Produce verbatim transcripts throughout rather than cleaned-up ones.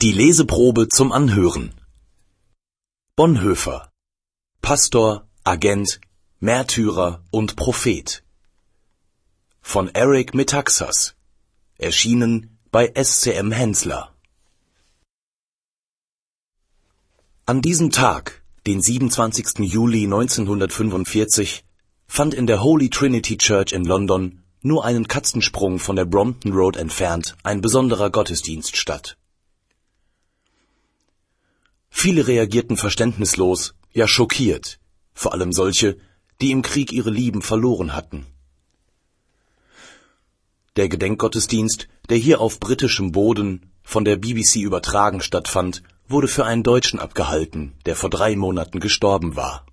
Die Leseprobe zum Anhören. Bonhoeffer. Pastor, Agent, Märtyrer und Prophet. Von Eric Metaxas. Erschienen bei S C M Hensler. An diesem Tag, den siebenundzwanzigsten Juli neunzehnhundertfünfundvierzig, fand in der Holy Trinity Church in London, nur einen Katzensprung von der Brompton Road entfernt, ein besonderer Gottesdienst statt. Viele reagierten verständnislos, ja schockiert, vor allem solche, die im Krieg ihre Lieben verloren hatten. Der Gedenkgottesdienst, der hier auf britischem Boden von der B B C übertragen stattfand, wurde für einen Deutschen abgehalten, der vor drei Monaten gestorben war.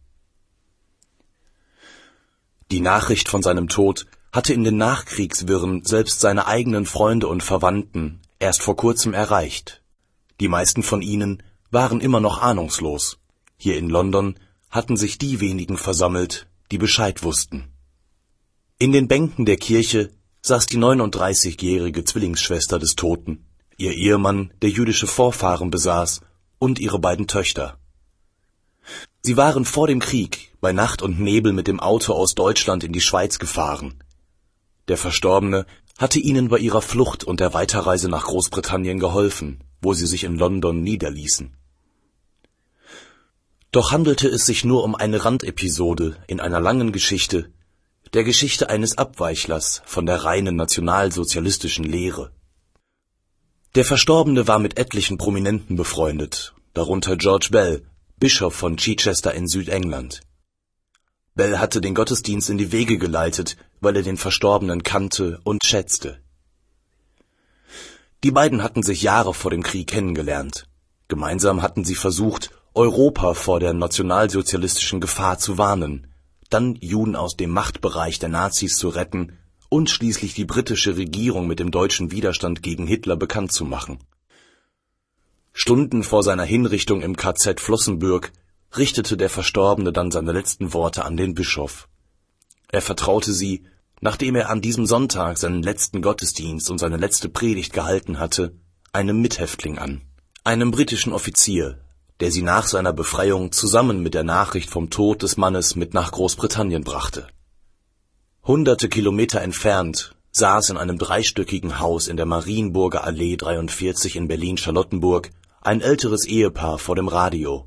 Die Nachricht von seinem Tod hatte in den Nachkriegswirren selbst seine eigenen Freunde und Verwandten erst vor kurzem erreicht. Die meisten von ihnen waren immer noch ahnungslos. Hier in London hatten sich die wenigen versammelt, die Bescheid wussten. In den Bänken der Kirche saß die neununddreißigjährige Zwillingsschwester des Toten, ihr Ehemann, der jüdische Vorfahren besaß, und ihre beiden Töchter. Sie waren vor dem Krieg bei Nacht und Nebel mit dem Auto aus Deutschland in die Schweiz gefahren. Der Verstorbene hatte ihnen bei ihrer Flucht und der Weiterreise nach Großbritannien geholfen, wo sie sich in London niederließen. Doch handelte es sich nur um eine Randepisode in einer langen Geschichte, der Geschichte eines Abweichlers von der reinen nationalsozialistischen Lehre. Der Verstorbene war mit etlichen Prominenten befreundet, darunter George Bell, Bischof von Chichester in Südengland. Bell hatte den Gottesdienst in die Wege geleitet, weil er den Verstorbenen kannte und schätzte. Die beiden hatten sich Jahre vor dem Krieg kennengelernt. Gemeinsam hatten sie versucht, Europa vor der nationalsozialistischen Gefahr zu warnen, dann Juden aus dem Machtbereich der Nazis zu retten und schließlich die britische Regierung mit dem deutschen Widerstand gegen Hitler bekannt zu machen. Stunden vor seiner Hinrichtung im K Z Flossenbürg richtete der Verstorbene dann seine letzten Worte an den Bischof. Er vertraute sie, nachdem er an diesem Sonntag seinen letzten Gottesdienst und seine letzte Predigt gehalten hatte, einem Mithäftling an, einem britischen Offizier, der sie nach seiner Befreiung zusammen mit der Nachricht vom Tod des Mannes mit nach Großbritannien brachte. Hunderte Kilometer entfernt saß in einem dreistöckigen Haus in der Marienburger Allee dreiundvierzig in Berlin-Charlottenburg ein älteres Ehepaar vor dem Radio.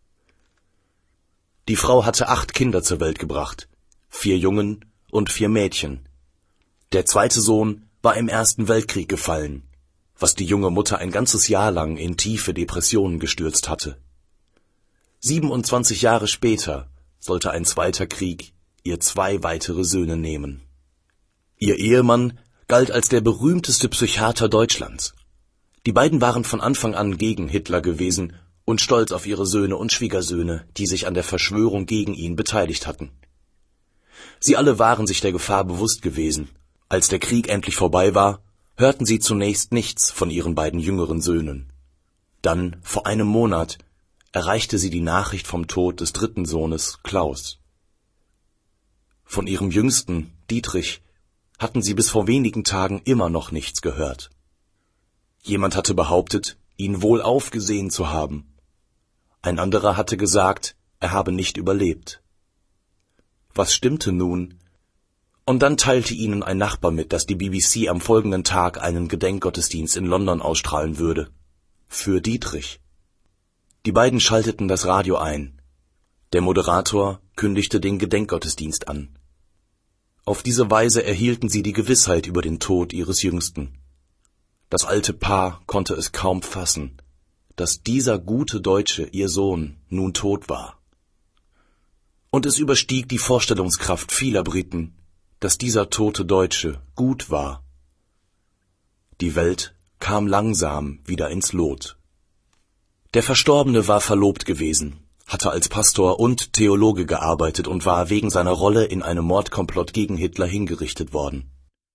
Die Frau hatte acht Kinder zur Welt gebracht, vier Jungen und vier Mädchen. Der zweite Sohn war im Ersten Weltkrieg gefallen, was die junge Mutter ein ganzes Jahr lang in tiefe Depressionen gestürzt hatte. siebenundzwanzig Jahre später sollte ein zweiter Krieg ihr zwei weitere Söhne nehmen. Ihr Ehemann galt als der berühmteste Psychiater Deutschlands. Die beiden waren von Anfang an gegen Hitler gewesen und stolz auf ihre Söhne und Schwiegersöhne, die sich an der Verschwörung gegen ihn beteiligt hatten. Sie alle waren sich der Gefahr bewusst gewesen. Als der Krieg endlich vorbei war, hörten sie zunächst nichts von ihren beiden jüngeren Söhnen. Dann, vor einem Monat, erreichte sie die Nachricht vom Tod des dritten Sohnes, Klaus. Von ihrem jüngsten, Dietrich, hatten sie bis vor wenigen Tagen immer noch nichts gehört. Jemand hatte behauptet, ihn wohlauf gesehen zu haben. Ein anderer hatte gesagt, er habe nicht überlebt. Was stimmte nun? Und dann teilte ihnen ein Nachbar mit, dass die B B C am folgenden Tag einen Gedenkgottesdienst in London ausstrahlen würde. Für Dietrich. Die beiden schalteten das Radio ein. Der Moderator kündigte den Gedenkgottesdienst an. Auf diese Weise erhielten sie die Gewissheit über den Tod ihres Jüngsten. Das alte Paar konnte es kaum fassen, dass dieser gute Deutsche, ihr Sohn, nun tot war. Und es überstieg die Vorstellungskraft vieler Briten, dass dieser tote Deutsche gut war. Die Welt kam langsam wieder ins Lot. Der Verstorbene war verlobt gewesen, hatte als Pastor und Theologe gearbeitet und war wegen seiner Rolle in einem Mordkomplott gegen Hitler hingerichtet worden.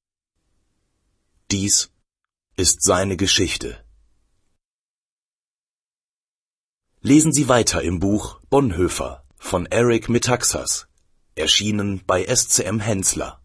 Dies ist seine Geschichte. Lesen Sie weiter im Buch Bonhoeffer von Eric Metaxas, erschienen bei S C M Hensler.